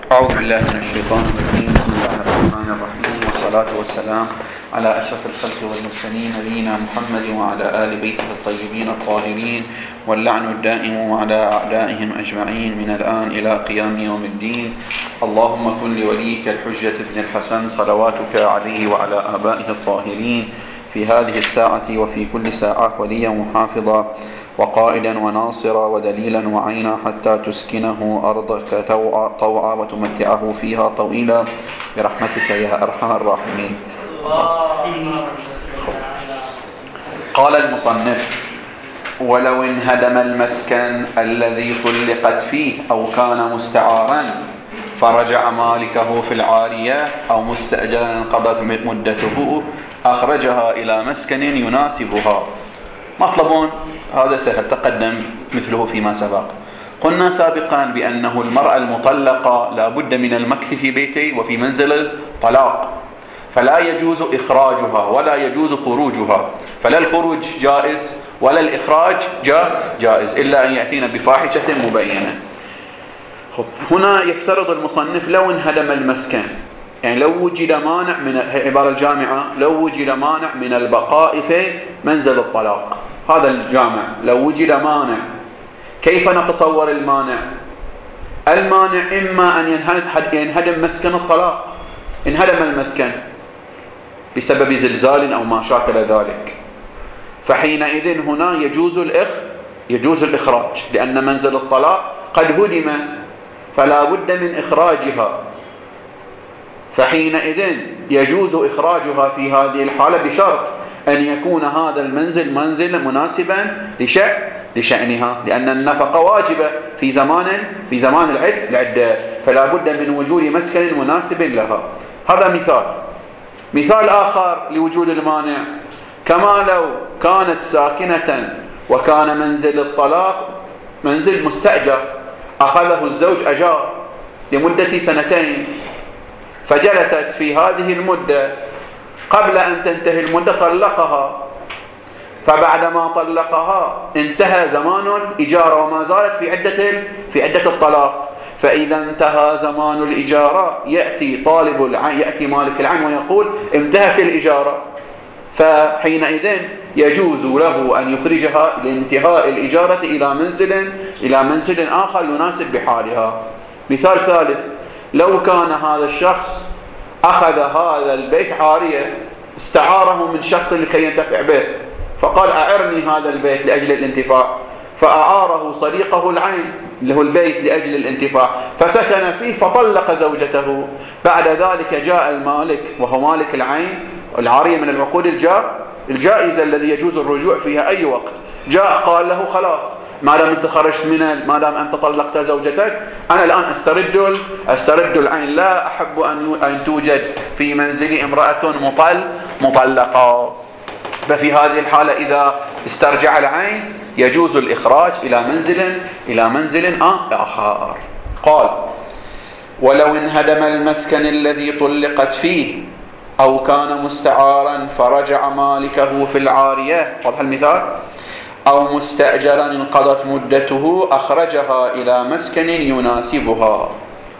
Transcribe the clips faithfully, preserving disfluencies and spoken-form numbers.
أعوذ بالله من الشيطان الرجيم. بسم الله الرحمن الرحيم، والصلاة والسلام على أشرف الخلق والمرسلين نبينا محمد وعلى آل بيته الطيبين الطاهرين، واللعن الدائم على أعدائهم أجمعين من الآن إلى قيام يوم الدين. اللهم كن لوليك الحجة ابن الحسن صلواتك عليه وعلى آبائه الطاهرين في هذه الساعة وفي كل ساعة وليا وحافظا وقائدا وناصرا ودليلا وعينا، حتى تسكنه أرضك طوعا وتمتعه فيها طويلا برحمتك يا أرحم الراحمين. قال المصنف: ولو انهدم المسكن الذي طلقت فيه أو كان مستعارا فرجع مالكه في العارية أو مستأجرا انقضت مدته أخرجها إلى مسكن يناسبها. مطلب هذا سهل تقدم مثله فيما سبق. قلنا سابقا بأنه المرأة المطلقة لا بد من المكث في بيته وفي منزل الطلاق، فلا يجوز إخراجها ولا يجوز خروجها، فلا الخروج جائز ولا الإخراج جائز إلا أن يأتينا بفاحشة مبينة. هنا يفترض المصنف لو انهدم المسكن، يعني لو وجد مانع من عبارة الجامعة، لو وجد مانع من البقاء في منزل الطلاق، هذا الجامع لو وجد مانع، كيف نتصور المانع؟ المانع إما أن ينهدم مسكن الطلاق، انهدم المسكن بسبب زلزال أو ما شاكل ذلك، فحينئذ هنا يجوز الإخ يجوز الإخراج، لأن منزل الطلاق قد هدم فلا بد من إخراجها، فحينئذ يجوز إخراجها في هذه الحالة بشرط أن يكون هذا المنزل منزل مناسبا لشأن لشأنها، لأن النفقة واجبة في زمان في زمان العدة، فلا بد من وجود مسكن مناسب لها. هذا مثال. مثال آخر لوجود المانع: كما لو كانت ساكنة وكان منزل الطلاق منزل مستأجر، أخذه الزوج أجار لمدة سنتين، فجلست في هذه المدة، قبل أن تنتهي المدة طلقها، فبعدما طلقها انتهى زمان الإجارة وما زالت في عدة في عدة الطلاق، فإذا انتهى زمان الإجارة يأتي طالب العين يأتي مالك العين ويقول انتهت الإجارة، فحينئذ يجوز له أن يخرجها لانتهاء الإجارة إلى منزل إلى منزل آخر يناسب بحالها. مثال ثالث: لو كان هذا الشخص أخذ هذا البيت عارية، استعاره من شخص لكي ينتفع به، فقال أعرني هذا البيت لأجل الانتفاع، فأعاره صديقه العين له البيت لأجل الانتفاع، فسكن فيه فطلق زوجته. بعد ذلك جاء المالك وهو مالك العين، العارية من العقود الجائزة الذي يجوز الرجوع فيها أي وقت، جاء قال له: خلاص، ما دام انت خرجت من ما دام انت طلقت زوجتك، انا الان استرد استرد العين، لا احب ان ان توجد في منزلي امراه مطل مطلقه. ففي هذه الحاله اذا استرجع العين يجوز الاخراج الى منزل الى منزل اخر. قال: ولو انهدم المسكن الذي طلقت فيه او كان مستعارا فرجع مالكه في العاريه، واضح المثال، أو مستأجرا انقضت مدته أخرجها إلى مسكن يناسبها.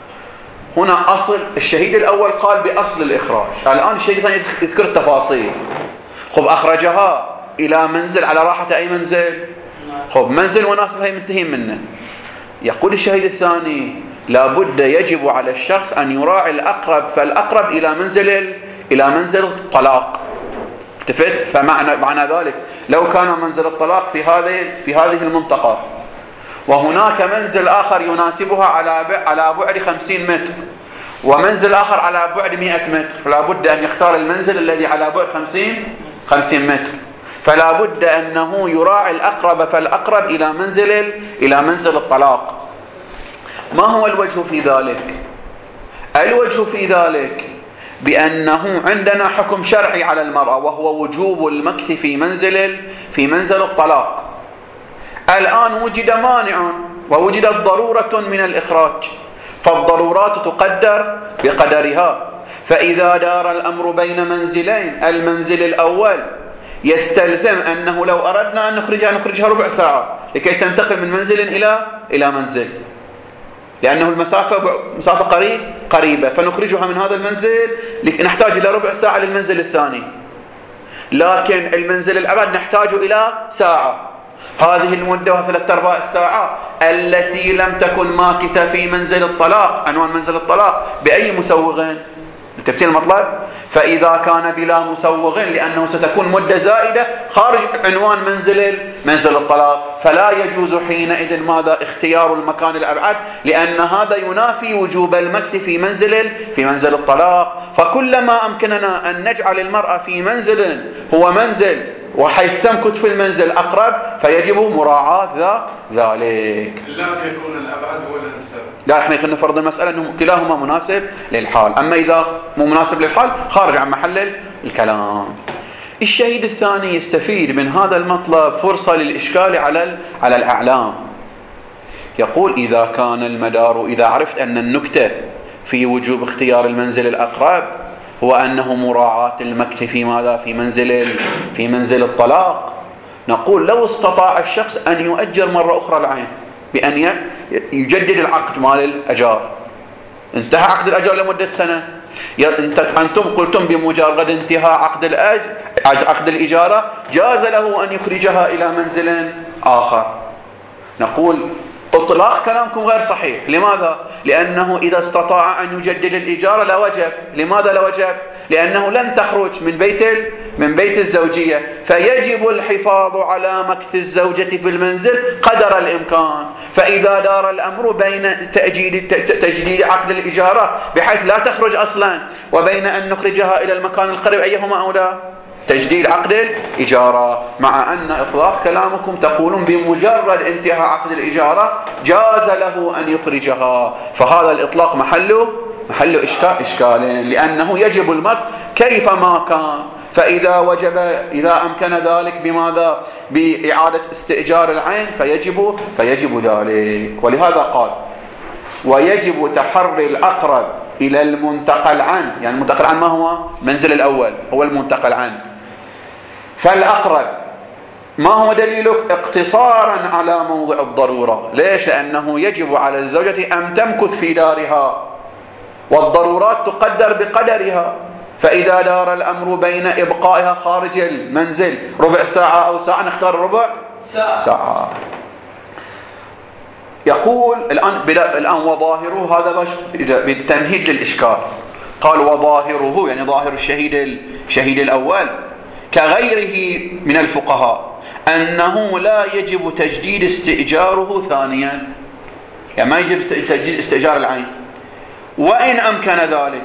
هنا أصل الشهيد الأول قال بأصل الإخراج، الآن الشهيد الثاني يذكر التفاصيل. خب أخرجها إلى منزل على راحة أي منزل؟ خب منزل مناسب هي منتهين منه. يقول الشهيد الثاني: لابد يجب على الشخص أن يراعي الأقرب، فالأقرب إلى منزل إلى منزل الطلاق. اتفقت؟ فمعنى معنى ذلك لو كان منزل الطلاق في هذه في هذه المنطقة، وهناك منزل آخر يناسبها على على بعد خمسين متر، ومنزل آخر على بعد مئة متر، فلا بد أن يختار المنزل الذي على بعد خمسين متر، فلا بد أنه يراعي الأقرب، فالأقرب إلى منزل إلى منزل الطلاق. ما هو الوجه في ذلك؟ الوجه في ذلك بأنه عندنا حكم شرعي على المرأة، وهو وجوب المكث في منزل في منزل الطلاق. الآن وجد مانع ووجدت ضرورة من الإخراج، فالضرورات تقدر بقدرها. فإذا دار الأمر بين منزلين، المنزل الأول يستلزم أنه لو أردنا أن نخرجها نخرجها ربع ساعة لكي تنتقل من منزل إلى إلى منزل، لأنه المسافة مسافة قريب قريبة، فنخرجها من هذا المنزل نحتاج إلى ربع ساعة للمنزل الثاني، لكن المنزل الأبعد نحتاج إلى ساعة. هذه المدة وثلاثة أرباع الساعة التي لم تكن ماكثة في منزل الطلاق، عنوان منزل الطلاق بأي مسوغ؟ تفتين المطلب؟ فإذا كان بلا مسوغ لأنه ستكون مدة زائدة خارج عنوان منزل منزل الطلاق، فلا يجوز حينئذ ماذا؟ اختيار المكان الأبعد، لأن هذا ينافي وجوب المكث في منزل في منزل الطلاق. فكلما أمكننا أن نجعل المرأة في منزل هو منزل وحيث تمكث في المنزل أقرب فيجب مراعاة ذا ذلك. لا يكون الأبعد هو الأنسب. لا، احنا خلينا نفرض المسألة أنه كلاهما مناسب للحال، أما إذا مو مناسب للحال خارج عن محل الكلام. الشهيد الثاني يستفيد من هذا المطلب فرصة للإشكال على على الأعلام. يقول إذا كان المدار، إذا عرفت أن النكتة في وجوب اختيار المنزل الأقرب هو أنه مراعاة المكث في ماذا؟ في منزل في منزل الطلاق، نقول لو استطاع الشخص أن يؤجر مرة أخرى العين بأن يجدد العقد مال الأجار، انتهى عقد الأجار لمدة سنة، أنتم قلتم بمجرد انتهاء عقد الأج... عقد الإجارة جاز له أن يخرجها إلى منزل آخر. نقول اطلاق كلامكم غير صحيح. لماذا؟ لأنه إذا استطاع أن يجدد الإجارة لوجب. لماذا لوجب؟ لأنه لن تخرج من بيت من بيت الزوجية، فيجب الحفاظ على مكث الزوجة في المنزل قدر الإمكان. فإذا دار الأمر بين تأجيل تجديد عقد الإجارة بحيث لا تخرج أصلا وبين أن نخرجها إلى المكان القريب، أيهما أولى؟ تجديد عقد الإجارة، مع أن إطلاق كلامكم تقولون بمجرد انتهاء عقد الإجارة جاز له أن يخرجها، فهذا الإطلاق محله محل إشكال إشكال لأنه يجب المكث كيفما كان. فإذا وجب إذا أمكن ذلك بماذا؟ بإعادة استئجار العين فيجب فيجب ذلك. ولهذا قال ويجب تحري الأقرب إلى المنتقل عنه، يعني المنتقل عنه ما هو؟ منزل الأول هو المنتقل عنه. فالأقرب ما هو دليلك؟ اقتصارا على موضع الضرورة. ليش؟ لأنه يجب على الزوجة أن تمكث في دارها والضرورات تقدر بقدرها، فإذا دار الأمر بين إبقائها خارج المنزل ربع ساعة أو ساعة نختار ربع ساعة, ساعة. يقول الآن الآن وظاهره، هذا بالتمهيد للإشكال. قال وظاهره يعني ظاهر الشهيد الشهيد الأول كغيره من الفقهاء أنه لا يجب تجديد استئجاره ثانيا، يعني ما يجب تجديد استئجار العين وإن أمكن ذلك.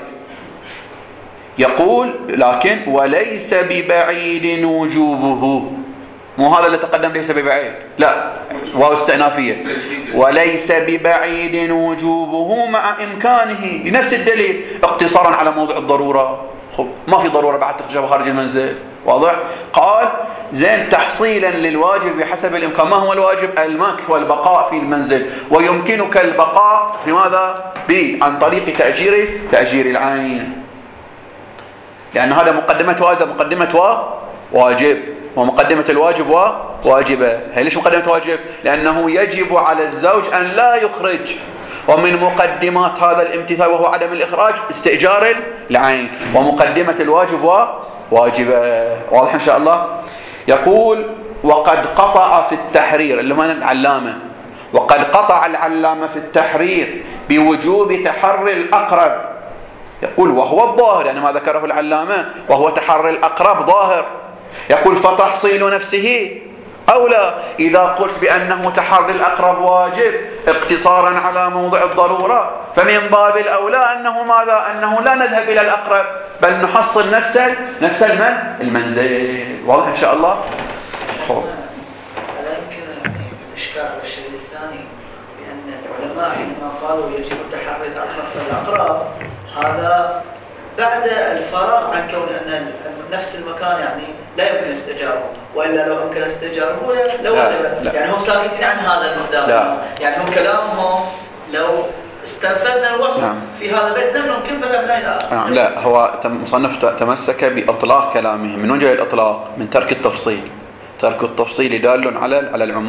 يقول لكن وليس ببعيد وجوبه، مو هذا اللي تقدم ليس ببعيد، لا واو استئنافية، وليس ببعيد وجوبه مع إمكانه لنفس الدليل اقتصارا على موضع الضرورة. خب ما في ضرورة بعد تخرجها خارج المنزل، واضح؟ قال زين تحصيلا للواجب بحسب الإمكان. ما هو الواجب؟ المكث والبقاء في المنزل، ويمكنك البقاء بماذا؟ عن طريق تأجير تأجير العين، لأن هذا مقدمة وهذا مقدمة واجب، ومقدمة الواجب واجبة. هي ليش مقدمة واجب؟ لأنه يجب على الزوج أن لا يخرج، ومن مقدمات هذا الامتثال وهو عدم الإخراج استئجار العين، ومقدمة الواجب واجبة. واضح إن شاء الله؟ يقول وقد قطع في التحرير اللي هو العلامة، وقد قطع العلامة في التحرير بوجوب تحري الأقرب. يقول وهو الظاهر، يعني ما ذكره العلامة وهو تحري الأقرب ظاهر. يقول فتحصيل نفسه أولى إذا قلت بأنه تحري الأقرب واجب اقتصارا على موضع الضرورة، فمن باب الأولى أنه ماذا؟ أنه لا نذهب إلى الأقرب بل نحصل نفس نفس المن المنزل. واضح إن شاء الله؟ هل يمكن الإشكال على الشيء الثاني بأن العلماء حينما قالوا يجب تحري الأقرب فالأقرب هذا بعد الفراغ عن كون أن نفس المكان يعني لا يمكن استئجاره، وإلا لو يمكن استئجاره لو وجب، يعني هم ساكتين عن هذا المقدار، يعني هم كلامهم لو استنفذنا الوصف نعم. في هذا البيت لم يمكن فذهبنا إلى آخر. نعم. لا، هو مصنف تمسك بإطلاق كلامه. من وين جاي الإطلاق؟ من ترك التفصيل. ترك التفصيل دال على على العموم.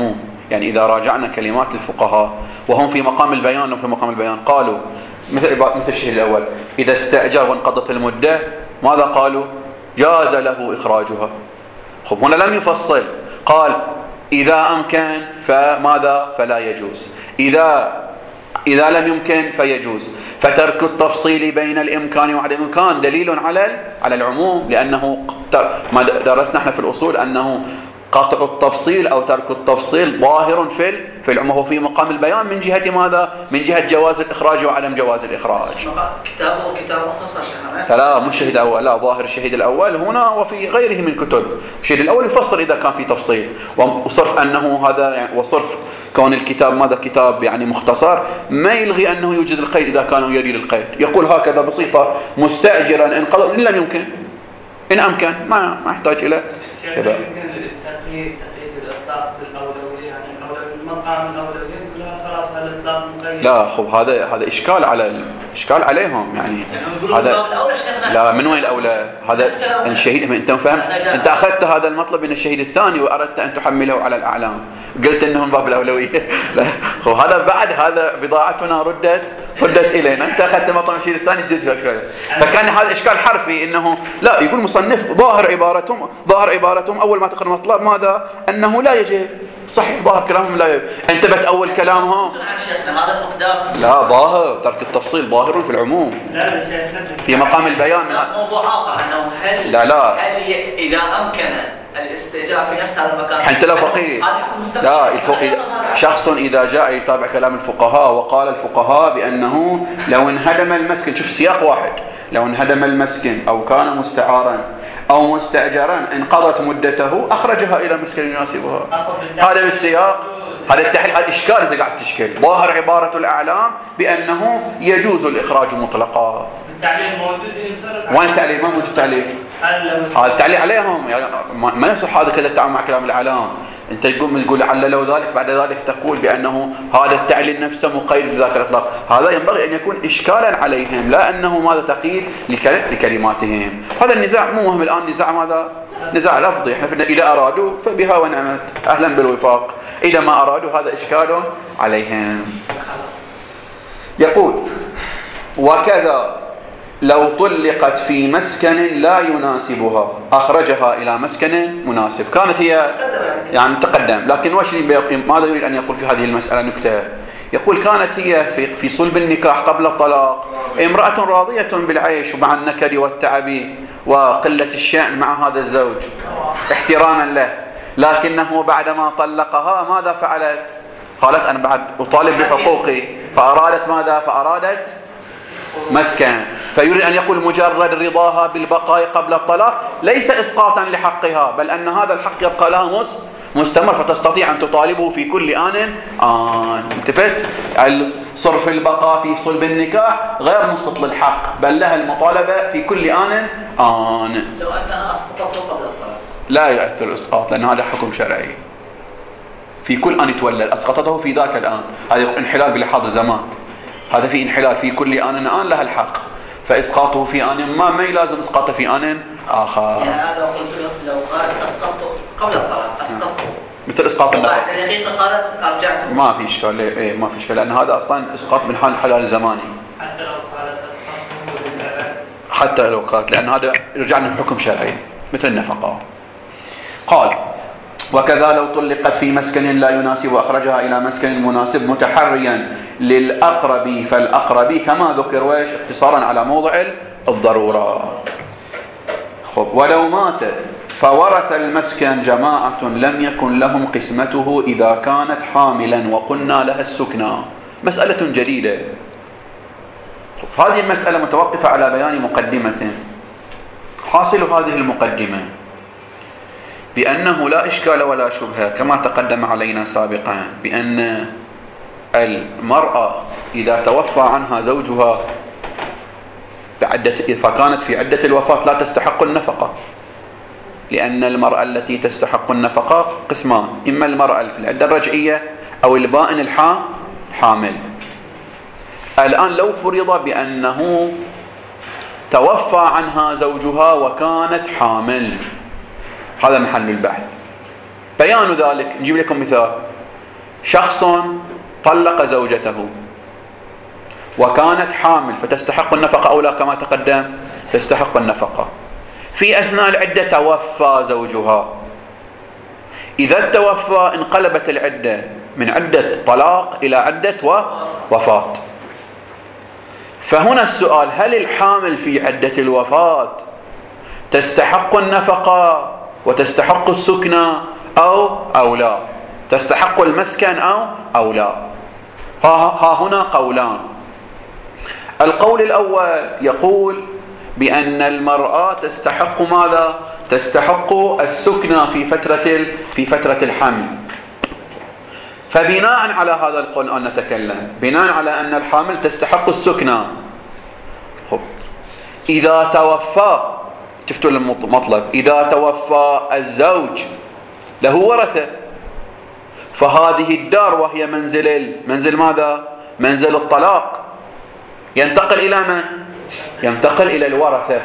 يعني إذا راجعنا كلمات الفقهاء وهم في مقام البيان وفي مقام البيان قالوا مثل مثل الشهيد الأول إذا استأجر وانقضت المدة ماذا قالوا؟ جاز له إخراجها. خب هنا لم يفصل، قال إذا أمكن فماذا؟ فلا يجوز، إذا إذا لم يمكن فيجوز. فترك التفصيل بين الإمكان وعدم الإمكان دليل على على العموم، لأنه ما درسنا احنا في الأصول أنه قطع التفصيل أو ترك التفصيل ظاهر في في العموم وفي مقام البيان من جهة ماذا؟ من جهة جواز الإخراج وعدم جواز الإخراج. كتابه كتاب مختصر لا مش الشهيد الأول، لا ظاهر الشهيد الأول هنا وفي غيره من كتب. الشهيد الأول يفصل إذا كان في تفصيل، وصرف أنه هذا يعني وصرف كون الكتاب ماذا كتاب يعني مختصر ما يلغي أنه يوجد القيد إذا كانوا يريد القيد. يقول هكذا بسيطة مستأجرا إن قضى إن لم يمكن، إن أمكن ما ما يحتاج إلى كذا. تقييد تقييد الإطلاق بالأولوية، يعني الأولوية المقام الأولوية كلها خلاص على الإطلاق مقيد. لا خب هذا هذا إشكال على إشكال عليهم يعني. هذا لا من وين الأولى؟ هذا الشهيد أنت فهمت؟ أنت أخذت هذا المطلب من الشهيد الثاني وأردت أن تحمله على الأعلام، قلت إنهم باب الأولوية. لا خب هذا بعد هذا بضاعتنا ردت ردت إلينا، أنت أخذت مطلب الشهيد الثاني جزء شوية، فكان هذا إشكال حرفي إنه لا يقول مصنف ظاهر عبارتهم ظاهر عبارتهم أول ما تقرأ المطلب ماذا؟ أنه لا يجب. صحيح ظاهر كلامهم لا يجب، انتبهت أول كلامهم لا ظاهر ترك التفصيل ظاهر في العموم في مقام البيان. موضوع آخر أنه هل لا لا هل إذا أمكن الاستئجار في نفس هذا المكان أنت لا فقيه لا الفقيه. شخص إذا جاء يتابع كلام الفقهاء وقال الفقهاء بأنه لو انهدم المسكن، شوف سياق واحد، لو انهدم المسكن أو كان مستعارا أو مستأجرا انقضت مدته أخرجها إلى مسكن يناسبها. هذا بالسياق، هذا التحليل، هذا الإشكال أنت قاعد تشكل. ظاهر عبارة الأعلام بأنه يجوز الإخراج مطلقا. التعليل موجود؟ وين التعليل؟ ما موجود التعليل. هذا التعليل عليهم يعني ما يصح هذا كذا التعامل مع كلام الأعلام. أنت تقول تقول لعل لو ذلك بعد ذلك تقول بأنه هذا التعليل نفسه مقيد بذاك الإطلاق. هذا ينبغي أن يكون إشكالا عليهم لا أنه ماذا تقييد لكلماتهم. هذا النزاع مو مهم الآن، نزاع ماذا؟ نزاع لفظي. احنا إذا أرادوا فبها ونعمت أهلا بالوفاق، إذا ما أرادوا هذا إشكال عليهم. يقول وكذا لو طلقت في مسكن لا يناسبها أخرجها إلى مسكن مناسب. كانت هي يعني تقدم، لكن وش ماذا يريد أن يقول في هذه المسألة؟ نكتة يقول كانت هي في في صلب النكاح قبل الطلاق امرأة راضية بالعيش ومع النكد والتعب وقلة الشأن مع هذا الزوج احتراما له، لكنه بعدما طلقها ماذا فعلت؟ قالت أنا بعد أطالب بحقوقي، فأرادت ماذا؟ فأرادت مسكن. فيريد أن يقول مجرد رضاها بالبقاء قبل الطلاق ليس إسقاطا لحقها، بل أن هذا الحق يبقى لها مستمر، فتستطيع أن تطالبه في كل آن آن. التفت صرف البقاء في صلب النكاح غير مسقط للحق، بل لها المطالبة في كل آن آن. لو أنها أسقطته قبل الطلاق لا يؤثر الإسقاط، لأن هذا حكم شرعي. في كل آن يتولد، أسقطته في ذاك الآن، هذا انحلال بلحاظ الزمان، هذا في انحلال في كل آن آن لها الحق، فإسقاطه في آن ما ما يلازم إسقاطه في آن آخر. يعني هذا قلت لو قالت أسقطته قبل الطلاق أسقطته مثل إسقاط النفقة بعد دقيقة قالت أرجعت ما في إشكال. إيه ما في إشكال، لأن هذا أصلاً إسقاط من حال حلال زماني. حتى لو قالت أسقطته للأبد، حتى لو قالت، لأن هذا رجعنا لحكم شرعي مثل النفقة. قال وكذا لو طلقت في مسكن لا يناسب وأخرجها إلى مسكن مناسب متحريا للأقرب فالأقرب كما ذكر ويش اختصارا على موضع الضرورة. خب ولو مات فورث المسكن جماعة لم يكن لهم قسمته إذا كانت حاملا وقلنا لها السكنى. مسألة جديدة. هذه المسألة متوقفة على بيان مقدمة. حاصل هذه المقدمة بأنه لا إشكال ولا شبهة كما تقدم علينا سابقا بأن المرأة إذا توفى عنها زوجها بعدة فكانت في عدة الوفاة لا تستحق النفقة، لأن المرأة التي تستحق النفقة قسمان، إما المرأة في العدة الرجعية أو البائن الحامل. الآن لو فرض بأنه توفى عنها زوجها وكانت حامل، هذا محل البحث. بيان ذلك نجيب لكم مثال. شخص طلق زوجته وكانت حامل فتستحق النفقة أو لا؟ كما تقدم تستحق النفقة. في أثناء العدة توفى زوجها. إذا توفى انقلبت العدة من عدة طلاق إلى عدة وفاة. فهنا السؤال: هل الحامل في عدة الوفاة تستحق النفقة وتستحق السكنى أو أو لا؟ تستحق المسكن أو أو لا؟ ها هنا قولان. القول الأول يقول بأن المرأة تستحق ماذا؟ تستحق السكنى في فترة في فترة الحمل. فبناء على هذا القول أن نتكلم بناء على أن الحامل تستحق السكنى. خب إذا توفى، شفتوا المطلب، إذا توفى الزوج له ورثة، فهذه الدار وهي منزل منزل ماذا؟ منزل الطلاق، ينتقل إلى من؟ ينتقل إلى الورثة.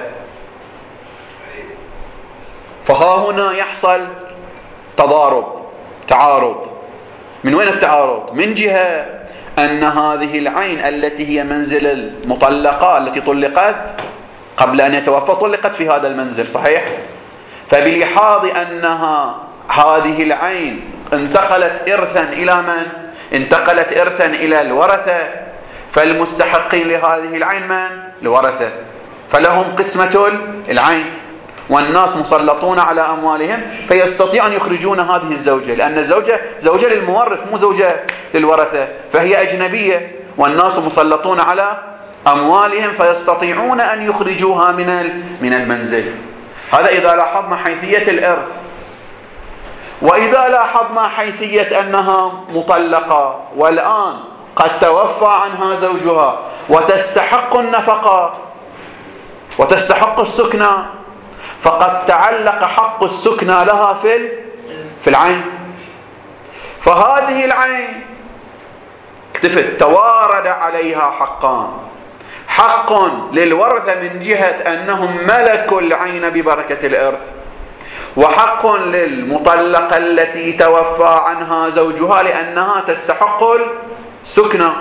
فها هنا يحصل تضارب، تعارض. من وين التعارض؟ من جهة أن هذه العين التي هي منزل المطلقة التي طلقت قبل أن يتوفى طلقت في هذا المنزل، صحيح؟ فبلحاظ أنها هذه العين انتقلت إرثا إلى من؟ انتقلت إرثا إلى الورثة، فالمستحقين لهذه العين من؟ الورثة، فلهم قسمة العين، والناس مسلطون على أموالهم فيستطيع أن يخرجون هذه الزوجة، لأن الزوجة زوجة للمورث مو زوجة للورثة، فهي أجنبية والناس مسلطون على أموالهم فيستطيعون أن يخرجوها من من المنزل. هذا إذا لاحظنا حيثية الإرث. وإذا لاحظنا حيثية أنها مطلقة والآن قد توفى عنها زوجها وتستحق النفقة وتستحق السكنى، فقد تعلق حق السكنى لها في في العين. فهذه العين اكتفت، توارد عليها حقان: حق للورثة من جهة أنهم ملكوا العين ببركة الإرث، وحق للمطلقة التي توفى عنها زوجها لأنها تستحق السكنى.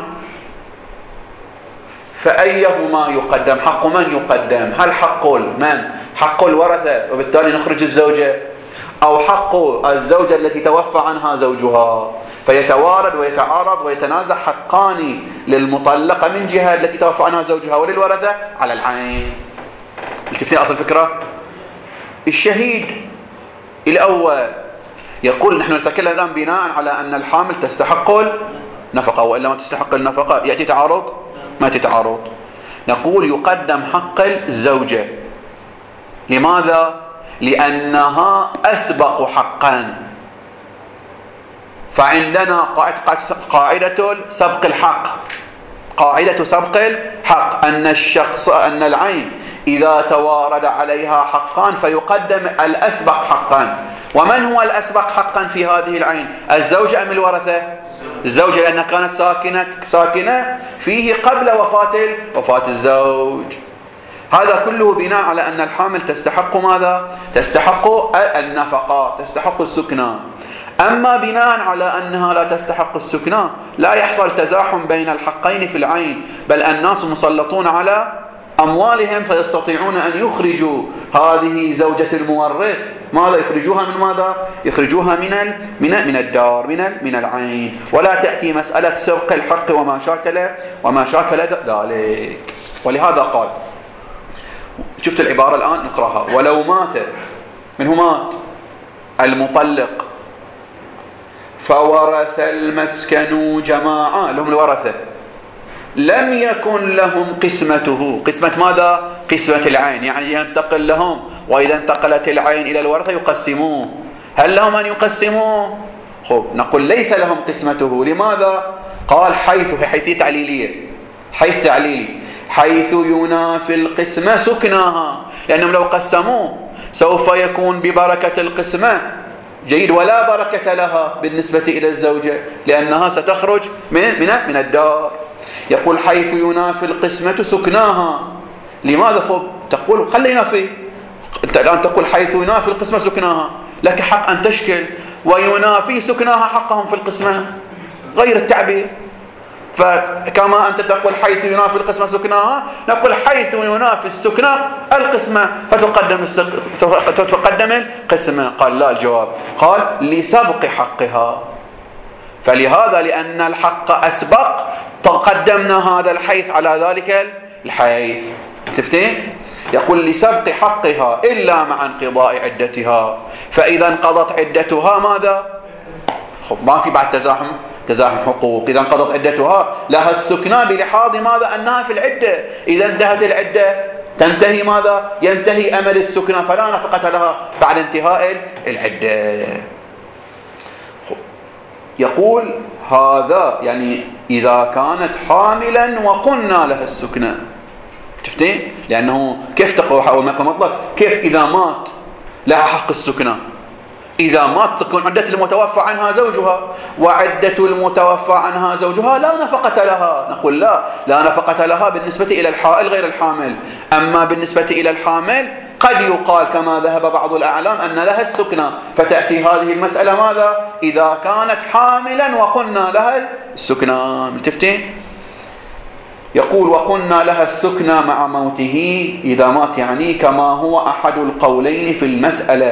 فأيهما يقدم؟ حق من يقدم؟ هل حق من؟ حق الورثة وبالتالي نخرج الزوجة، أو حق الزوجة التي توفى عنها زوجها؟ فيتوارد ويتعارض ويتنازع حقان للمطلقة من جهة التي توفى عنها زوجها وللورثة على العين. التفتين أصل الفكرة. الشهيد الأول يقول نحن نتكلم الآن بناء على أن الحامل تستحق النفقة، وإلا ما تستحق النفقة يأتي تعارض؟ ما يأتي تعارض. نقول يقدم حق الزوجة. لماذا؟ لأنها أسبق حقا. فعندنا قاعدة سبق الحق، قاعدة سبق الحق أن الشخص أن العين إذا توارد عليها حقان فيقدم الأسبق حقا. ومن هو الأسبق حقا في هذه العين؟ الزوجة أم الورثة؟ الزوجة، لأنها كانت ساكنة ساكنة فيه قبل وفاة وفاة الزوج. هذا كله بناء على أن الحامل تستحق ماذا؟ تستحق النفقة، تستحق السكنى. أما بناء على أنها لا تستحق السكنى لا يحصل تزاحم بين الحقين في العين، بل الناس مسلطون على أموالهم فيستطيعون أن يخرجوا هذه زوجة المورث. ماذا يخرجوها؟ من ماذا؟ يخرجوها من من من الدار، من من العين. ولا تأتي مسألة سرق الحق وما شاكل وما شاكل ذلك. ولهذا قال، شفت العبارة الآن نقرأها: ولو مات، من هو مات؟ المطلق، فورث المسكن جماعة، لهم الورثة، لم يكن لهم قسمته. قسمة ماذا؟ قسمة العين، يعني ينتقل لهم، وإذا انتقلت العين إلى الورثة يقسموه. هل لهم أن يقسموه؟ خب نقول ليس لهم قسمته. لماذا؟ قال حيث، حيث تعليلية، حيث تعليلي، حيث ينافي القسمة سكناها، لأنهم لو قسموه سوف يكون ببركة القسمة جيد ولا بركة لها بالنسبة إلى الزوجة، لأنها ستخرج من من من الدار. يقول حيث ينافي القسمة سكناها. لماذا؟ خب تقول خلينا في، أنت الآن تقول حيث ينافي القسمة سكناها، لك حق أن تشكل وينافي سكناها حقهم في القسمة. غير التعبير. فكما أنت تقول حيث ينافي القسمة سكناها، نقول حيث ينافي السكنى القسمة فتقدم تقدم القسمة. قال لا، الجواب قال لسبق حقها، فلهذا لأن الحق أسبق تقدمنا هذا الحيث على ذلك الحيث. تفتين؟ يقول لسبق حقها إلا مع انقضاء عدتها، فإذا انقضت عدتها ماذا؟ خب ما في بعد تزاحم تزاحم حقوق. إذا انقضت عدتها لها السكنى بلحاظ ماذا؟ أنها في العدة. إذا انتهت العدة تنتهي ماذا؟ ينتهي أمل السكنى، فلا نفقة لها بعد انتهاء العدة. يقول هذا يعني إذا كانت حاملا وقلنا لها السكنى. شفتين؟ لأنه كيف تقوى أول ما يكون مطلق؟ كيف إذا مات لها حق السكنى؟ إذا مات تكون عدة المتوفى عنها زوجها، وعدة المتوفى عنها زوجها لا نفقة لها. نقول لا، لا نفقة لها بالنسبة إلى الحائل غير الحامل. أما بالنسبة إلى الحامل قد يقال كما ذهب بعض الأعلام أن لها السكنى، فتأتي هذه المسألة ماذا؟ إذا كانت حاملا وقلنا لها السكنى. ملتفتين؟ يقول وقلنا لها السكنى مع موته، إذا مات يعني، كما هو أحد القولين في المسألة.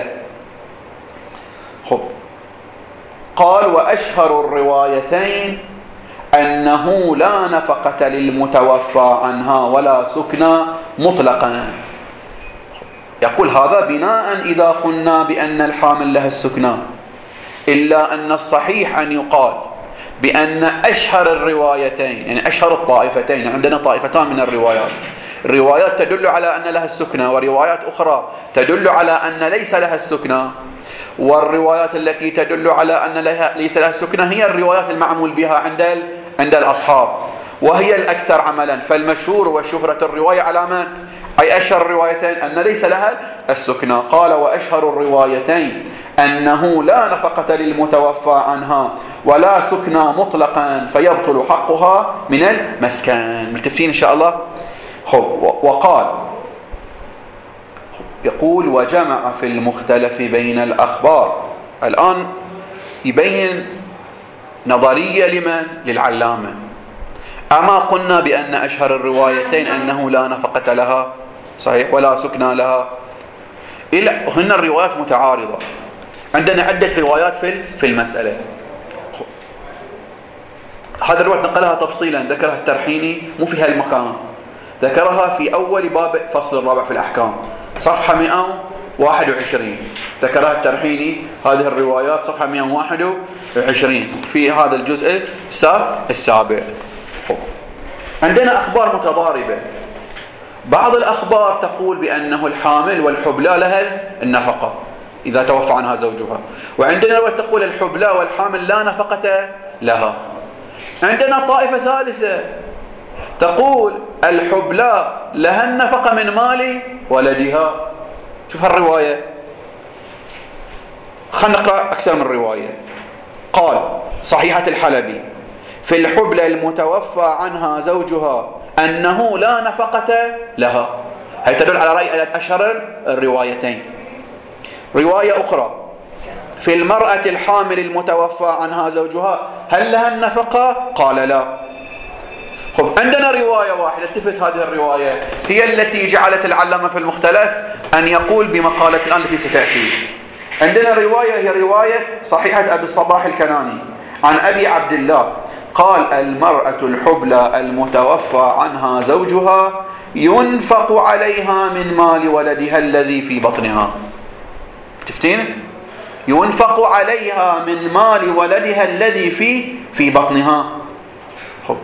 خب قال وأشهر الروايتين أنه لا نفقة للمتوفى عنها ولا سكنى مطلقا. يقول هذا بناء إذا قلنا بأن الحامل لها السكنى، إلا أن الصحيح أن يقال بأن أشهر الروايتين، يعني أشهر الطائفتين، يعني عندنا طائفتان من الروايات، روايات تدل على أن لها السكنى وروايات أخرى تدل على أن ليس لها السكنى. والروايات التي تدل على أن لها ليس لها السكنى هي الروايات المعمول بها عند عند الأصحاب، وهي الأكثر عملا. فالمشهور وشهرة الرواية على من؟ أي أشهر الروايتين أن ليس لها السكنى. قال وأشهر الروايتين أنه لا نفقة للمتوفى عنها ولا سكنى مطلقا، فيبطل حقها من المسكن. ملتفتين إن شاء الله؟ خب وقال يقول وجمع في المختلف بين الأخبار. الآن يبين نظرية لمن؟ للعلامة. أما قلنا بأن أشهر الروايتين أنه لا نفقة لها، صحيح، ولا سكنى لها، إلا هن الروايات متعارضة. عندنا عدة روايات في في المسألة. هذا الرواية نقلها تفصيلا، ذكرها الترحيني مو في هالمكان، ذكرها في أول باب فصل الرابع في الأحكام صفحة مئة وواحد وعشرين، ذكرها الترحيني هذه الروايات صفحة مئة وواحد وعشرين في هذا الجزء السابع. عندنا أخبار متضاربة. بعض الأخبار تقول بأنه الحامل والحبلى لها النفقة إذا توفى عنها زوجها، وعندنا رواية تقول الحبلى والحامل لا نفقة لها. عندنا طائفة ثالثة تقول الحبلى لها النفقة من مال ولدها. شوف هالرواية، خلينا نقرأ أكثر من رواية. قال صحيحة الحلبي في الحبلى المتوفى عنها زوجها أنه لا نفقة لها. هي تدل على رأي أشهر الروايتين. رواية أخرى في المرأة الحامل المتوفى عنها زوجها هل لها النفقة؟ قال لا. خب عندنا رواية واحدة، التفت هذه الرواية هي التي جعلت العلامة في المختلف أن يقول بمقالة الآن التي ستأتي. عندنا رواية هي رواية صحيحة أبي الصباح الكناني عن أبي عبد الله قال المرأة الحبلى المتوفى عنها زوجها ينفق عليها من مال ولدها الذي في بطنها. تفتين؟ ينفق عليها من مال ولدها الذي في في بطنها. خب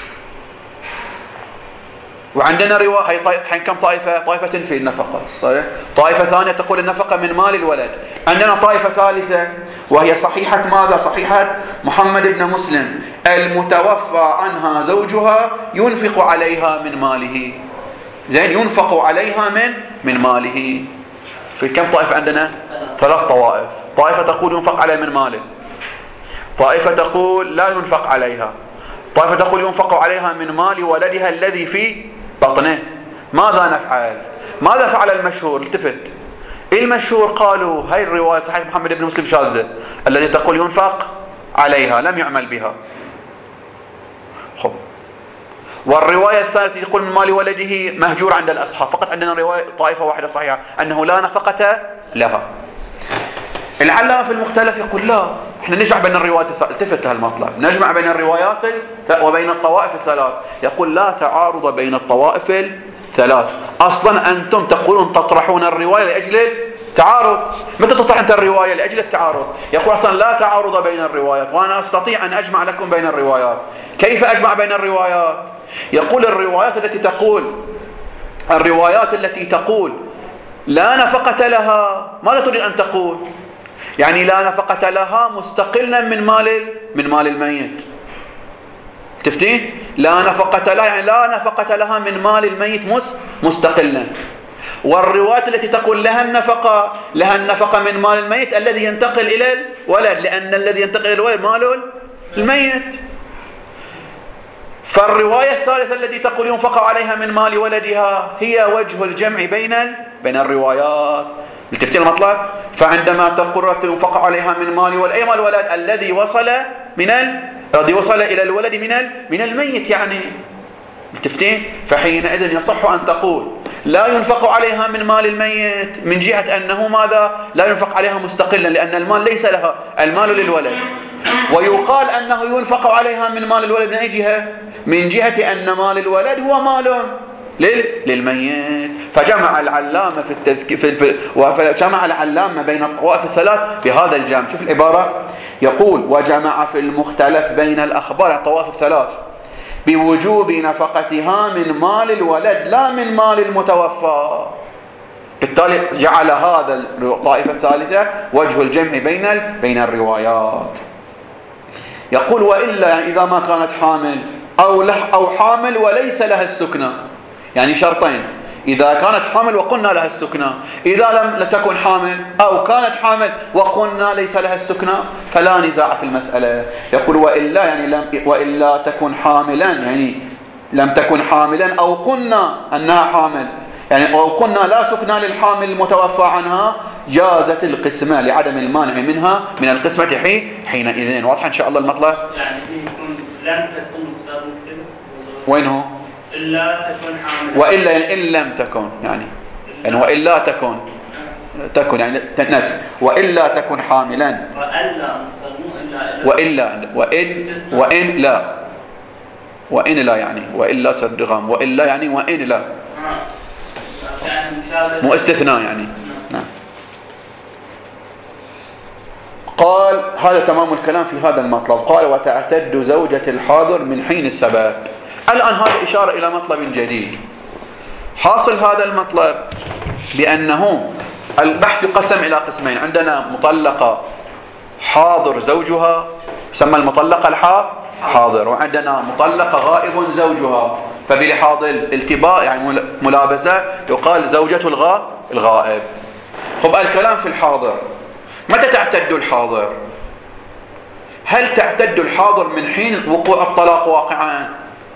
وعندنا رواية حين كم طائفة؟ طائفة في النفقة، صحيح؟ طائفة ثانية تقول النفقة من مال الولد. عندنا طائفة ثالثة وهي صحيحة ماذا؟ صحيحة محمد بن مسلم المتوفى عنها زوجها ينفق عليها من ماله. زين، ينفق عليها من من ماله. في كم طائفة عندنا؟ ثلاث طوائف. طائفة تقول ينفق عليها من ماله، طائفة تقول لا ينفق عليها، طائفة تقول ينفق عليها من مال ولدها الذي في بطنه. ماذا نفعل؟ ماذا فعل المشهور؟ التفت. المشهور قالوا هاي الرواية صحيح محمد بن مسلم شاذة الذي تقول ينفق عليها لم يعمل بها. والرواية الثالثة يقول من مال ولده مهجور عند الأصحاب. فقط عندنا رواية طائفة واحدة صحيحة أنه لا نفقة لها. العلامة في المختلف يقول لا، احنا نجمع بين الروايات الثلاث. التفت هالمطلب، نجمع بين الروايات وبين الطوائف الثلاث. يقول لا تعارض بين الطوائف الثلاث. أصلا أنتم تقولون تطرحون الرواية لأجل التعارض. متى تطرح أنت الرواية لأجل التعارض؟ يقول أصلا لا تعارض بين الروايات، وأنا أستطيع أن أجمع لكم بين الروايات. كيف أجمع بين الروايات؟ يقول الروايات التي تقول الروايات التي تقول لا نفقة لها، ماذا تريد أن تقول؟ يعني لا نفقة لها مستقلا من مال من مال الميت. تفتين؟ لا نفقة لها يعني لا نفقة لها من مال الميت مستقلا. والروايات التي تقول لها النفقة لها النفقة من مال الميت الذي ينتقل إلى الولد، لأن الذي ينتقل إلى الولد مال الميت. فالرواية الثالثة التي تقول ينفق عليها من مال ولدها هي وجه الجمع بين بين الروايات. التفتين المطلب؟ فعندما تقول ينفق عليها من مال ولد، أي مال الولد الذي وصل من الذي وصل إلى الولد من من الميت يعني. التفتين؟ فحينئذ يصح أن تقول لا ينفق عليها من مال الميت من جهة أنه ماذا؟ لا ينفق عليها مستقلا، لأن المال ليس لها، المال للولد. ويقال أنه ينفق عليها من مال الولد من أي جهة؟ من جهة أن مال الولد هو مال للميت. فجمع العلامة في التذكير في وجمع العلامة بين الطوائف الثلاث بهذا الجمع. شوف العبارة، يقول وجمع في المختلف بين الأخبار الطوائف الثلاث بوجوب نفقتها من مال الولد لا من مال المتوفى. بالتالي جعل هذا الطائفة الثالثة وجه الجمع بين بين الروايات. يقول وإلا يعني إذا ما كانت حامل أو لح أو حامل وليس لها السكنى، يعني شرطين، إذا كانت حامل وقلنا لها السكنى، إذا لم تكن حامل أو كانت حامل وقلنا ليس لها السكنى فلا نزاع في المسألة. يقول وإلا يعني لم وإلا تكن حاملا، يعني لم تكن حاملا أو قلنا أنها حامل، يعني أو قلنا لا سكنى للحامل المتوفى عنها، جازت القسمة لعدم المانع منها من القسمة حين حينئذ. واضح إن شاء الله المطلب؟ يعني يكون لم تكن مختار مكتبة. وين هو؟ إلا تكون حاملا. وإلا يعني إن لم تكن، يعني يعني وإلا تكن تكن يعني تنفي، وإلا تكن حاملا. وإلا وإلا وإن وإن لا وإن لا يعني وإلا تصدقهم وإلا يعني وإن لا مو استثناء يعني. نعم. قال هذا تمام الكلام في هذا المطلب. قال وتعتد زوجة الحاضر من حين السبب. الآن هذا إشارة إلى مطلب جديد. حاصل هذا المطلب بأنه البحث يقسم إلى قسمين. عندنا مطلقة حاضر زوجها يسمى المطلقة الحا حاضر، وعندنا مطلقة غائب زوجها، فبلحاظ الالتباء يعني ملابسة يقال زوجة الغا الغائب. خب الكلام في الحاضر، متى تعتد الحاضر؟ هل تعتد الحاضر من حين وقوع الطلاق واقعا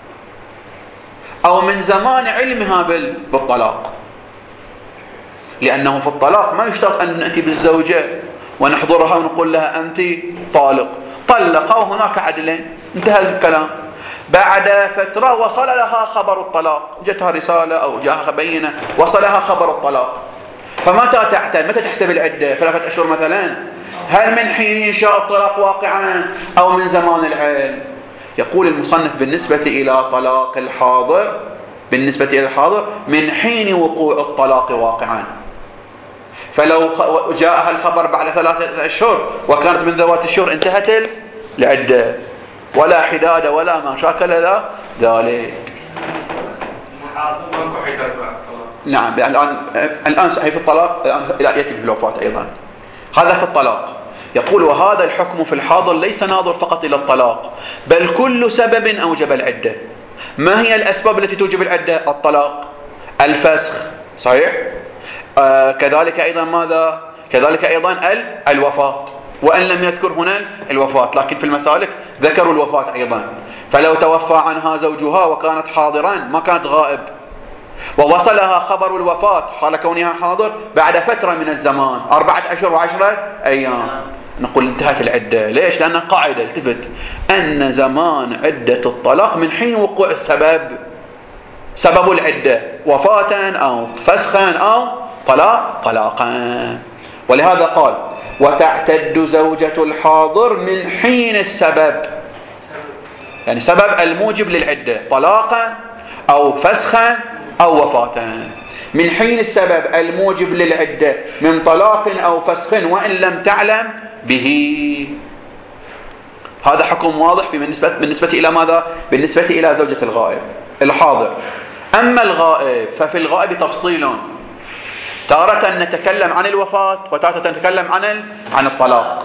أو من زمان علمها بالطلاق؟ لأنه في الطلاق ما يشترط أن نأتي بالزوجة ونحضرها ونقول لها أنت طالق، طلق وهناك عدلين، انتهى الكلام. بعد فترة وصل لها خبر الطلاق، جتها رسالة أو جاءها بينة وصلها خبر الطلاق، فمتى تعتد؟ متى تحسب العدة؟ ثلاثة أشهر مثلا؟ هل من حين إنشاء الطلاق واقعا أو من زمان العلم؟ يقول المصنف بالنسبة إلى طلاق الحاضر، بالنسبة إلى الحاضر من حين وقوع الطلاق واقعا. فلو جاءها الخبر بعد ثلاثة أشهر وكانت من ذوات الشهور انتهت العدة، ولا حداد ولا ما شاكل ذلك. نعم. الآن الآن صحيح في الطلاق، الآن يأتي في الوفاة أيضا. هذا في الطلاق. يقول وهذا الحكم في الحاضر ليس ناظر فقط إلى الطلاق، بل كل سبب أوجب العدة. ما هي الأسباب التي توجب العدة؟ الطلاق، الفسخ، صحيح؟ آه كذلك أيضا ماذا؟ كذلك أيضا الوفاة، وأن لم يذكر هنا الوفاة، لكن في المسالك ذكروا الوفاة أيضا. فلو توفى عنها زوجها وكانت حاضرا ما كانت غائب، ووصلها خبر الوفاة حال كونها حاضر بعد فترة من الزمان، أربعة أشهر وعشرة أيام، نقول انتهت العدة. ليش؟ لأن قاعدة التفت أن زمان عدة الطلاق من حين وقوع السبب، سبب العدة وفاة أو فسخا أو طلاق طلاقا. ولهذا قال وتعتد زوجة الحاضر من حين السبب، يعني سبب الموجب للعدة طلاقا أو فسخا أو وفاة، من حين السبب الموجب للعدة من طلاق أو فسخ وإن لم تعلم به. هذا حكم واضح في بالنسبة, بالنسبة إلى ماذا؟ بالنسبة إلى زوجة الغائب الحاضر. أما الغائب ففي الغائب تفصيل، تارة نتكلم عن الوفاة وتارة نتكلم عن عن الطلاق.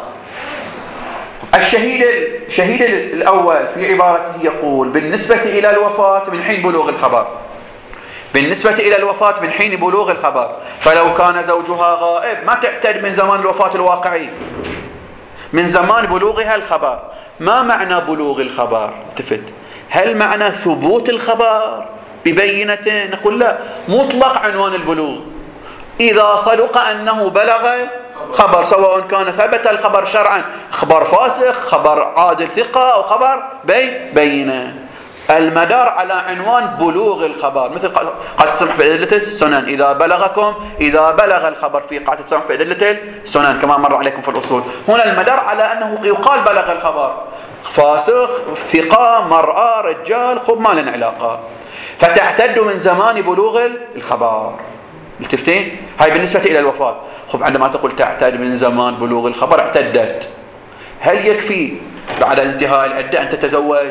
الشهيد الشهيد الأول في عبارته يقول بالنسبة إلى الوفاة من حين بلوغ الخبر، بالنسبة إلى الوفاة من حين بلوغ الخبر. فلو كان زوجها غائب ما تعتد من زمان الوفاة الواقعي، من زمان بلوغها الخبر. ما معنى بلوغ الخبر؟ التفت، هل معنى ثبوت الخبر ببينة؟ نقول لا، مطلق عنوان البلوغ إذا صدق أنه بلغ خبر، سواء كان ثبت الخبر شرعا خبر فاسخ، خبر عادل ثقة، أو خبر بي بينة. المدار على عنوان بلوغ الخبر، مثل قاعدة تسمح في أدلة السنن إذا بلغكم، إذا بلغ الخبر في قاعدة تسمح في أدلة السنن كما مر عليكم في الأصول. هنا المدار على أنه يقال بلغ الخبر، فاسخ، ثقة، مرأة، رجال، خب ما لنا علاقة، فتعتد من زمان بلوغ الخبر. التفتين هاي بالنسبة إلى الوفاة. خب عندما تقول تعتد من زمان بلوغ الخبر اعتدت، هل يكفي بعد انتهاء العدة أن تتزوج؟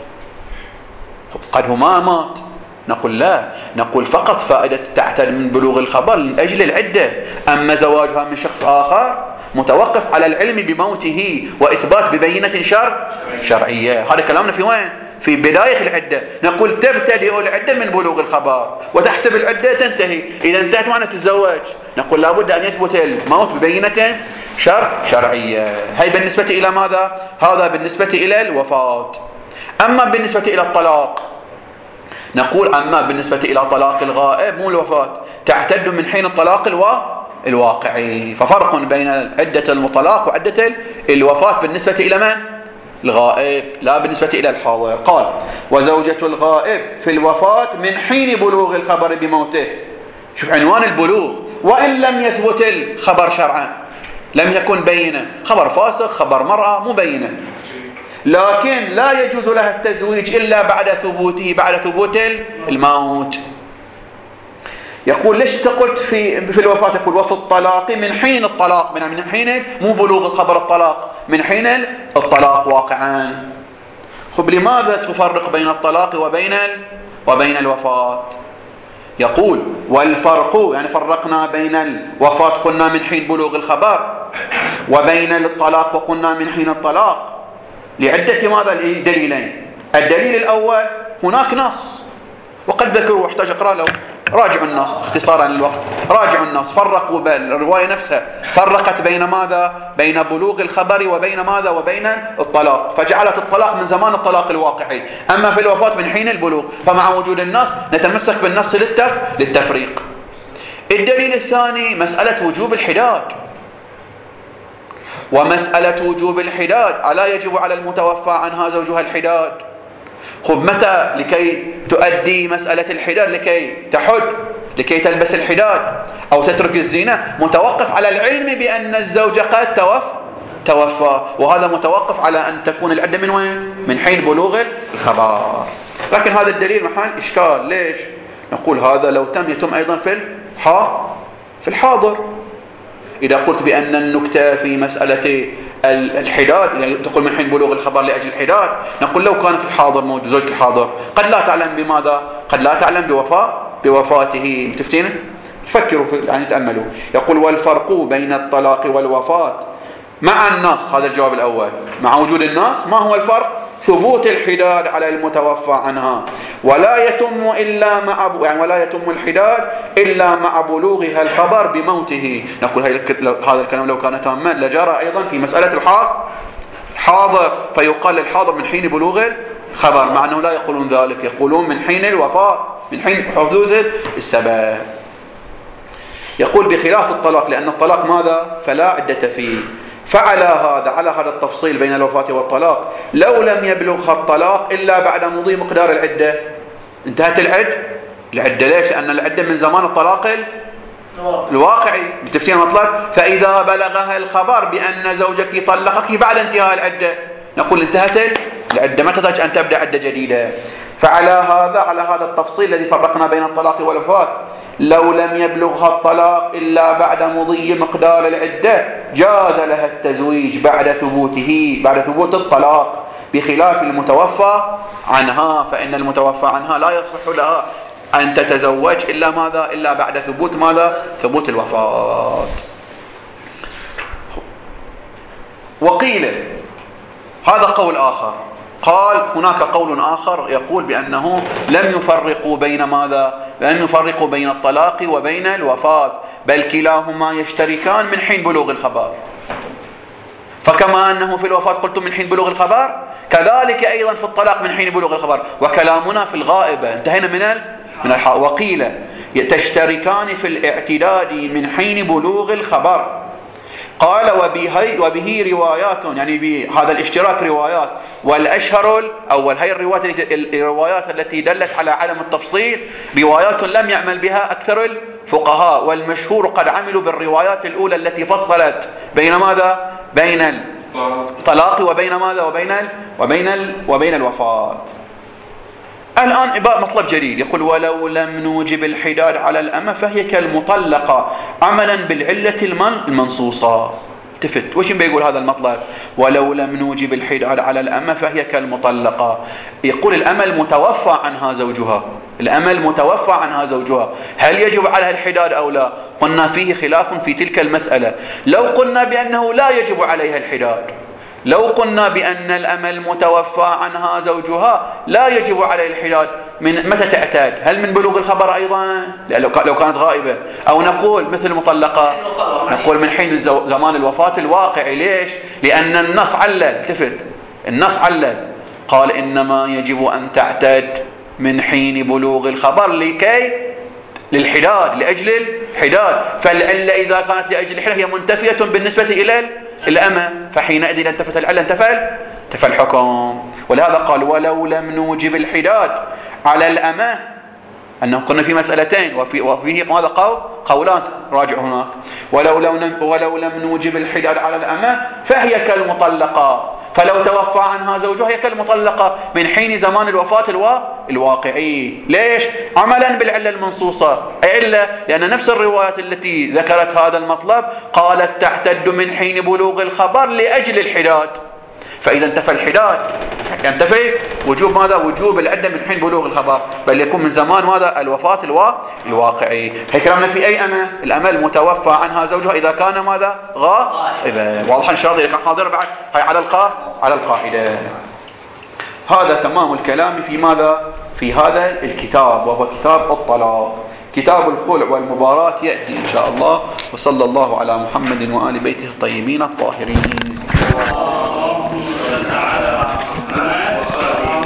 قد هو ما مات، نقول لا، نقول فقط فائدة تعتد من بلوغ الخبر من أجل العدة. أما زواجها من شخص آخر متوقف على العلم بموته وإثبات ببينة شرع شرعية. هذا كلامنا في وين؟ في بداية العدة. نقول تبتدئ العدة من بلوغ الخبر وتحسب العدة تنتهي. إذا انتهت معنى تتزوج، نقول لابد أن يثبت الموت ببينة شرع شرعية. هاي بالنسبة إلى ماذا؟ هذا بالنسبة إلى الوفاة. أما بالنسبة إلى الطلاق نقول أما بالنسبة إلى طلاق الغائب مو الوفاة، تعتد من حين الطلاق الوا... الواقعي. ففرق بين عدة المطلق وعدة الوفاة بالنسبة إلى من؟ الغائب، لا بالنسبة إلى الحاضر. قال وزوجة الغائب في الوفاة من حين بلوغ الخبر بموته. شوف عنوان البلوغ، وإن لم يثبت الخبر شرعا، لم يكن بينة، خبر فاسق، خبر مرأة مبينة، لكن لا يجوز لها التزويج إلا بعد ثبوته، بعد ثبوت الموت. يقول ليش تقولت في في الوفاة؟ يقول وفي الطلاق من حين الطلاق، من من حين مو بلوغ الخبر الطلاق، من حين الطلاق واقعا. خب لماذا تفرق بين الطلاق وبين وبين الوفاة؟ يقول والفرق، يعني فرقنا بين الوفاة قلنا من حين بلوغ الخبر، وبين الطلاق وقلنا من حين الطلاق لعدة ماذا؟ دليلين. الدليل الأول هناك نص، وقد ذكروا واحتاج أقرأ له، راجعوا النص اختصارا للوقت، راجعوا النص، فرقوا بين الرواية نفسها، فرقت بين ماذا؟ بين بلوغ الخبر وبين ماذا؟ وبين الطلاق، فجعلت الطلاق من زمان الطلاق الواقعي، أما في الوفاة من حين البلوغ. فمع وجود النص نتمسك بالنص للتف للتفريق. الدليل الثاني مسألة وجوب الحداد، ومسألة وجوب الحداد ألا يجب على المتوفى عنها زوجها الحداد؟ خب متى لكي تؤدي مسألة الحداد؟ لكي تحد، لكي تلبس الحداد أو تترك الزنا، متوقف على العلم بأن الزوج قد توفى توفى وهذا متوقف على أن تكون العدة من وين؟ من حين بلوغ الخبر. لكن هذا الدليل محل إشكال. ليش؟ نقول هذا لو تم يتم أيضا في في الحاضر. إذا قلت بأن النكتة في مسألة الحداد، يعني تقول من حين بلوغ الخبر لأجل الحداد، نقول لو كانت الحاضر موجود، زوجة الحاضر قد لا تعلم بماذا؟ قد لا تعلم بوفاة بوفاته. تفتين؟ تفكروا في يعني تأملوا. يقول والفرق بين الطلاق والوفاة مع النص، هذا الجواب الأول، مع وجود النص ما هو الفرق؟ ثبوت الحداد على المتوفى عنها، ولا يتم إلا مع يعني ولا يتم الحداد إلا مع بلوغها الخبر بموته. نقول هذا الكلام لو كان تاما لجرى أيضا في مسألة الحاضر، فيقال للحاضر من حين بلوغ الخبر، مع أنه لا يقولون ذلك، يقولون من حين الوفاة، من حين حدوث السبب. يقول بخلاف الطلاق، لأن الطلاق ماذا؟ فلا عدة فيه. فعلى هذا على هذا التفصيل بين الوفاة والطلاق لو لم يبلغها الطلاق إلا بعد مضي مقدار العدة، انتهت العدة العدة ليش؟ لأن العدة من زمان الطلاق الواقعي بتفسير مطلق. فإذا بلغها الخبر بأن زوجك طلقك بعد انتهاء العدة نقول انتهت العدة، ما تحتاج أن تبدأ عدة جديدة. فعلى هذا على هذا التفصيل الذي فرقنا بين الطلاق والوفاة لو لم يبلغها الطلاق إلا بعد مضي مقدار العدة جاز لها التزويج بعد ثبوته بعد ثبوت الطلاق، بخلاف المتوفى عنها، فإن المتوفى عنها لا يصح لها أن تتزوج إلا ماذا؟ إلا بعد ثبوت ماذا؟ ثبوت الوفاة. وقيل هذا قول آخر، قال هناك قول آخر يقول بأنه لم يفرقوا بين ماذا؟ لم يفرقوا بين الطلاق وبين الوفاة، بل كلاهما يشتركان من حين بلوغ الخبر. فكما أنه في الوفاة قلت من حين بلوغ الخبر، كذلك أيضا في الطلاق من حين بلوغ الخبر، وكلامنا في الغائبة. انتهينا من ال من الحق. وقيل تشتركان في الاعتداد من حين بلوغ الخبر. قال وبه, وبه روايات، يعني بهذا الاشتراك روايات، والأشهر أول هي الروايات, الروايات التي دلت على عدم التفصيل روايات لم يعمل بها أكثر الفقهاء، والمشهور قد عملوا بالروايات الأولى التي فصلت بين ماذا؟ بين الطلاق وبين ماذا؟ وبين ال وبين ال وبين الوفاة. الآن مطلب جديد يقول ولو لم نوجب الحداد على الأمة فهي كالمطلقة عملا بالعلة المنصوصة. التفت وش بيقول هذا المطلب؟ ولو لم نوجب الحداد على الأمة فهي كالمطلقة. يقول الأمة المتوفى عنها زوجها، الأمة المتوفى عنها زوجها هل يجب عليها الحداد أو لا؟ قلنا فيه خلاف في تلك المسألة. لو قلنا بأنه لا يجب عليها الحداد، لو قلنا بأن الأمة المتوفى عنها زوجها لا يجب عليه الحداد، من متى تعتاد؟ هل من بلوغ الخبر أيضا لو كانت غائبة؟ أو نقول مثل المطلقة نقول من حين زمان الوفاة الواقعي. ليش؟ لأن النص علل، التفت النص علل قال إنما يجب أن تعتاد من حين بلوغ الخبر لكي للحداد، لأجل الحداد. فالعلة إذا كانت لأجل الحداد هي منتفية بالنسبة إلى الأمة، فحينئذ انتفت العلة انتفى انتفى الحكم. ولهذا قال ولو لم نوجب الحداد على الأمة، أنه كنا في مسألتين وفي وفيه هذا قول قولان راجع هناك. ولو لم ولو لم نوجب الحداد على الأمة فهي كالمطلقة، فلو توفى عنها زوجها هي كالمطلقة من حين زمان الوفاة الوا... الواقعي. ليش؟ عملا بالعلة المنصوصة. أي إلا لأن نفس الروايات التي ذكرت هذا المطلب قالت تعتد من حين بلوغ الخبر لأجل الحداد، فإذا انتفى الحداد ينتفي وجوب ماذا؟ وجوب العدة من حين بلوغ الخبر، بل يكون من زمان ماذا؟ الوفاة الوا... الواقعي. هي كلامنا في أي أمة؟ الأمة المتوفى عنها زوجها إذا كان ماذا؟ غائبا. واضح إن شاء الله كان حاضر بعد هاي على القا على القاعدة. هذا تمام الكلام في ماذا؟ في هذا الكتاب، وهو كتاب الطلاق. كتاب الخلع والمباراة يأتي إن شاء الله. وصلى الله على محمد وآل بيته الطيبين الطاهرين.